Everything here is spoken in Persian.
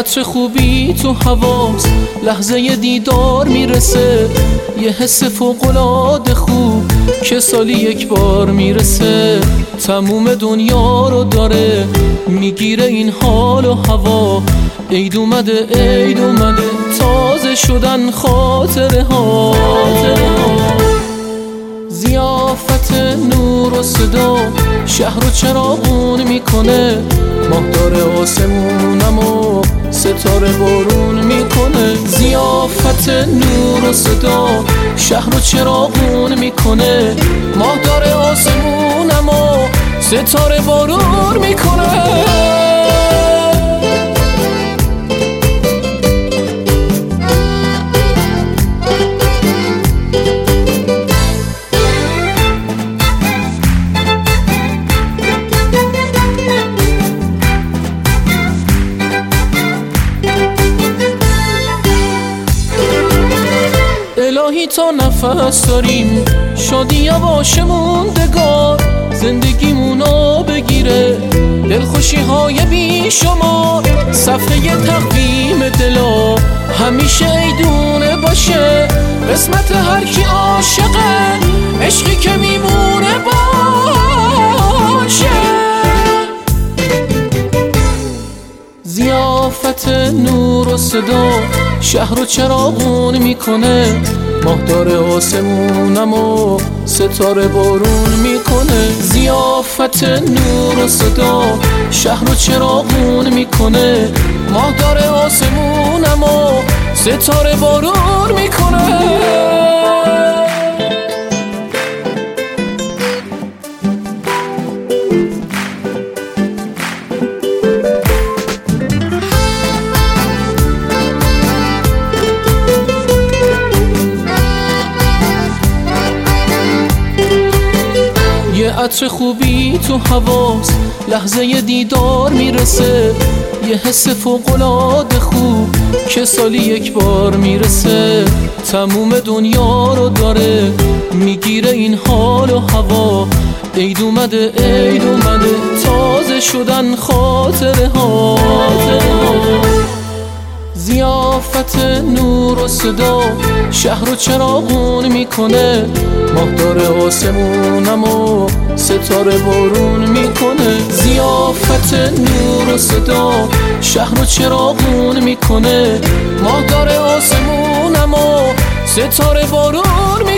عطر خوبی تو حواس لحظه دیدار میرسه، یه حس فوق‌العاده خوب که سالی یک بار میرسه. تموم دنیا رو داره میگیره این حال و هوا، عید اومده عید اومده، تازه شدن خاطره ها. ضیافت نور و صدا شهر رو چراغون میکنه، ماه داره آسمونمو ستاره بارون میکنه. ضیافت نور و صدا شهر رو چراغون میکنه، ماه داره آسمونمو ستاره بارون میکنه. الهی تا نفس داریم شادیا باشه موندگار، زندگیمونو بگیره دلخوشی های بی شمار. صفحه تقویم دلا همیشه ایدونه باشه، قسمت هر کی عاشقه عشقی که میمونه باشه. ضیافت نور و صدا شهر رو چراغون میکنه، ماه داره آسمونمو ستاره بارون میکنه. ضیافت نور و صدا شهر رو چراغون میکنه، ماه داره آسمونمو ستاره بارون میکنه. یه عطر خوبی تو حواس لحظه دیدار میرسه، یه حس فوق‌العاده خوب که سالی یک بار میرسه. تموم دنیا رو داره میگیره این حال و هوا، عید اومده عید اومده، تازه شدن خاطره ها. ضیافت نور و صدا شهر رو چراغون میکنه، ماه داره آسمونمو ستاره بارون میکنه. ضیافت نور و صدا شهر رو چراغون میکنه، ماه داره آسمونمو ستاره بارون میکنه.